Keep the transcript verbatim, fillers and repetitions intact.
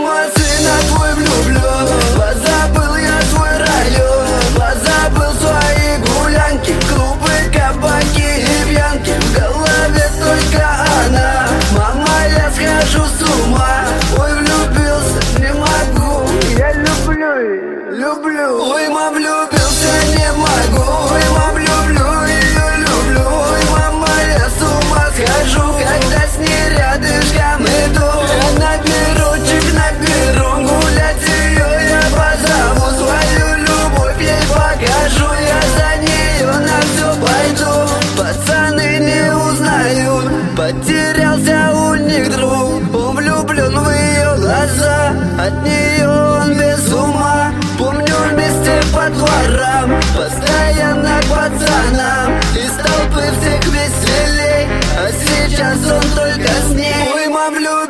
мой сына твой влюблен. Позабыл я свой район, позабыл свои гулянки, клубы, кабаки и пьянки. В голове только она, мама, я схожу с ума. Ой, влюбился, не могу, я люблю ее, люблю. Ой, мам, влюбился, не могу. Ой, мам, люблю ее, люблю. Ой, мама, я с ума схожу, когда с ней рядышком иду. Я наберу, чик наберу, гулять ее я позову. Свою любовь ей покажу, я за нее на все пойду. Пацаны не узнают, потерялся у них друг. Он влюблен в ее глаза, от нее он без ума. Помню вместе по дворам, постоянно к пацанам. Из толпы всех веселей, а сейчас он только с ней. Ой, мам, влюбился.